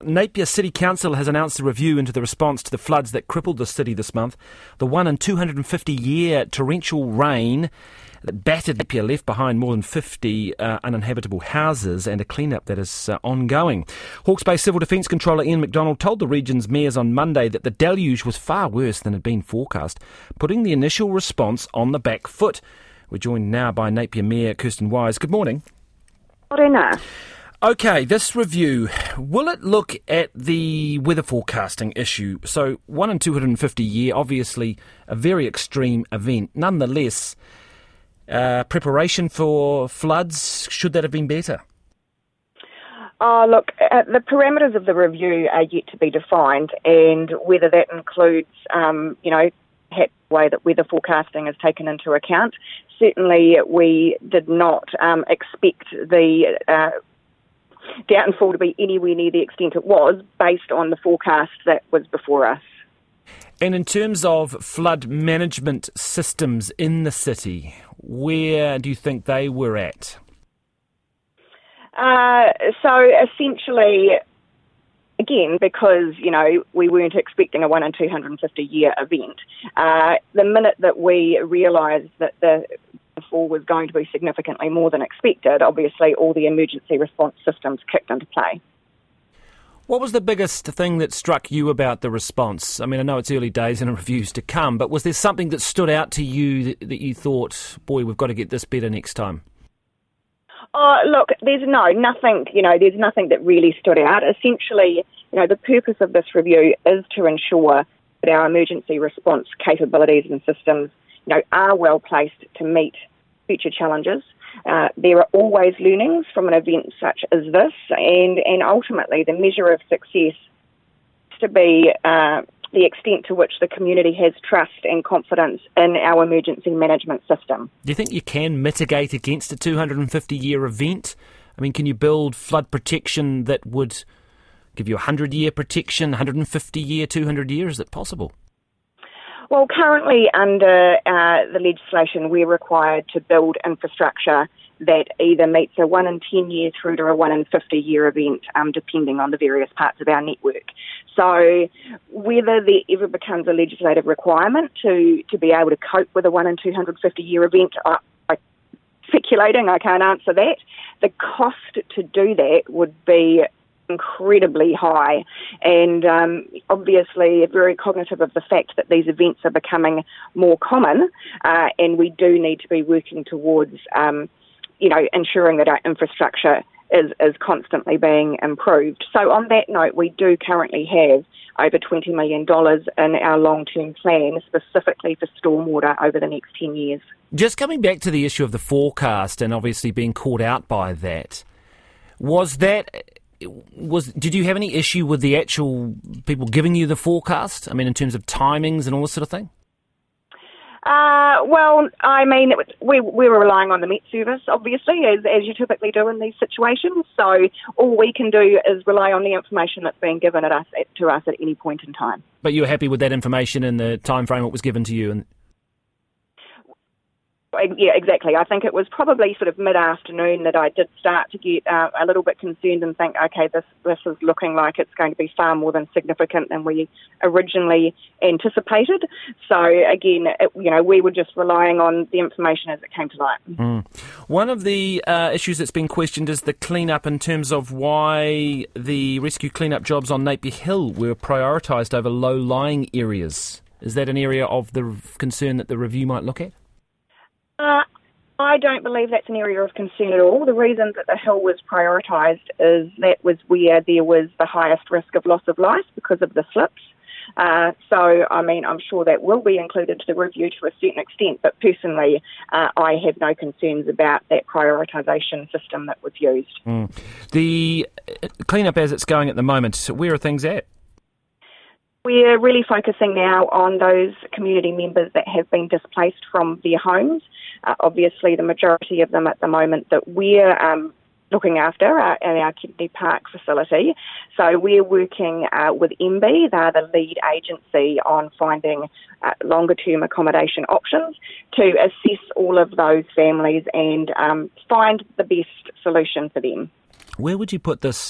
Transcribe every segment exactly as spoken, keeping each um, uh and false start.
Napier City Council has announced a review into the response to the floods that crippled the city this month. The one in two hundred fifty year torrential rain that battered Napier left behind more than fifty uh, uninhabitable houses and a clean-up that is uh, ongoing. Hawke's Bay Civil Defence Controller Ian McDonald told the region's mayors on Monday that the deluge was far worse than had been forecast, putting the initial response on the back foot. We're joined now by Napier Mayor Kirsten Wise. Good morning. Morena. OK, this review, will it look at the weather forecasting issue? So one in two hundred fifty year, obviously a very extreme event. Nonetheless, uh, preparation for floods, should that have been better? Oh, look, uh, the parameters of the review are yet to be defined, and whether that includes, um, you know, the way that weather forecasting is taken into account. Certainly we did not um, expect the Uh, downfall to be anywhere near the extent it was based on the forecast that was before us. And in terms of flood management systems in the city, where do you think they were at? Uh, so essentially, again, because, you know, we weren't expecting a one in two hundred fifty year event, uh, the minute that we realised that the fall was going to be significantly more than expected, obviously all the emergency response systems kicked into play. What was the biggest thing that struck you about the response? I mean, I know it's early days and reviews to come, but was there something that stood out to you that, that you thought, boy, we've got to get this better next time? Oh, look, there's no, nothing, you know, there's nothing that really stood out. Essentially, you know, the purpose of this review is to ensure that our emergency response capabilities and systems, you know, are well placed to meet future challenges. Uh, there are always learnings from an event such as this, and, and ultimately the measure of success is to be uh, the extent to which the community has trust and confidence in our emergency management system. Do you think you can mitigate against a two hundred fifty year event? I mean, can you build flood protection that would give you a one hundred year protection, one hundred fifty year, two hundred year? Is it possible? Well, currently under uh, the legislation, we're required to build infrastructure that either meets a one in ten year through to a one in fifty year event, um, depending on the various parts of our network. So whether there ever becomes a legislative requirement to, to be able to cope with a one in two hundred fifty year event, I, I, speculating, I can't answer that. The cost to do that would be incredibly high, and um, obviously very cognitive of the fact that these events are becoming more common, uh, and we do need to be working towards um, you know, ensuring that our infrastructure is, is constantly being improved. So on that note, we do currently have over twenty million dollars in our long-term plan specifically for stormwater over the next ten years. Just coming back to the issue of the forecast and obviously being caught out by that, was that Was did you have any issue with the actual people giving you the forecast? I mean, in terms of timings and all this sort of thing? Uh, well, I mean, we, we were relying on the Met Service, obviously, as, as you typically do in these situations. So all we can do is rely on the information that's being given at us, to us at any point in time. But you were happy with that information and the time frame it was given to you? And Yeah, exactly. I think it was probably sort of mid-afternoon that I did start to get uh, a little bit concerned and think, okay, this this is looking like it's going to be far more than significant than we originally anticipated. So again, it, you know, we were just relying on the information as it came to light. Mm. One of the uh, issues that's been questioned is the clean-up in terms of why the rescue clean-up jobs on Napier Hill were prioritised over low-lying areas. Is that an area of the concern that the review might look at? Uh, I don't believe that's an area of concern at all. The reason that the hill was prioritised is that was where there was the highest risk of loss of life because of the slips. Uh, so, I mean, I'm sure that will be included to the review to a certain extent, but personally, uh, I have no concerns about that prioritisation system that was used. Mm. The clean-up as it's going at the moment, where are things at? We're really focusing now on those community members that have been displaced from their homes. Uh, obviously, the majority of them at the moment that we're um, looking after are in our Kennedy Park facility. So we're working uh, with M B, they're the lead agency on finding uh, longer-term accommodation options to assess all of those families and um, find the best solution for them. Where would you put this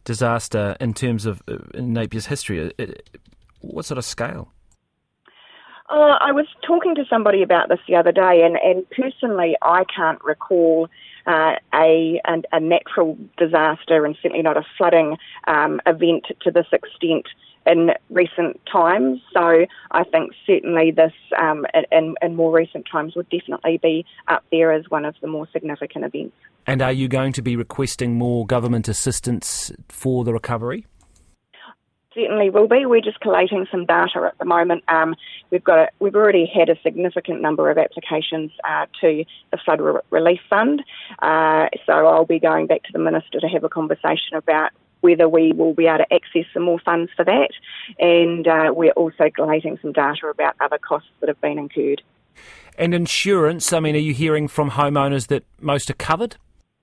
disaster in terms of uh, in Napier's history? Uh, what sort of scale? Uh, I was talking to somebody about this the other day, and, and personally, I can't recall uh, a, a a natural disaster, and certainly not a flooding um, event to this extent in recent times. So I think certainly this, um, in, in more recent times, would definitely be up there as one of the more significant events. And are you going to be requesting more government assistance for the recovery? Certainly will be. We're just collating some data at the moment. Um, we've got a, we've already had a significant number of applications uh, to the Flood Re- Relief Fund. Uh, so I'll be going back to the Minister to have a conversation about whether we will be able to access some more funds for that. And uh, we're also collating some data about other costs that have been incurred. And insurance, I mean, are you hearing from homeowners that most are covered?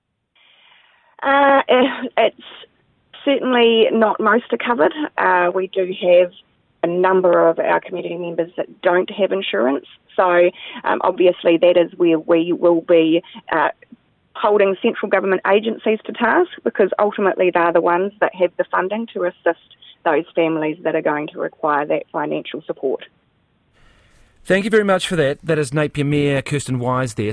Uh, it's certainly not most are covered. Uh, we do have a number of our community members that don't have insurance. So um, obviously that is where we will be uh, holding central government agencies to task, because ultimately they're the ones that have the funding to assist those families that are going to require that financial support. Thank you very much for that. That is Napier Mayor Kirsten Wise there.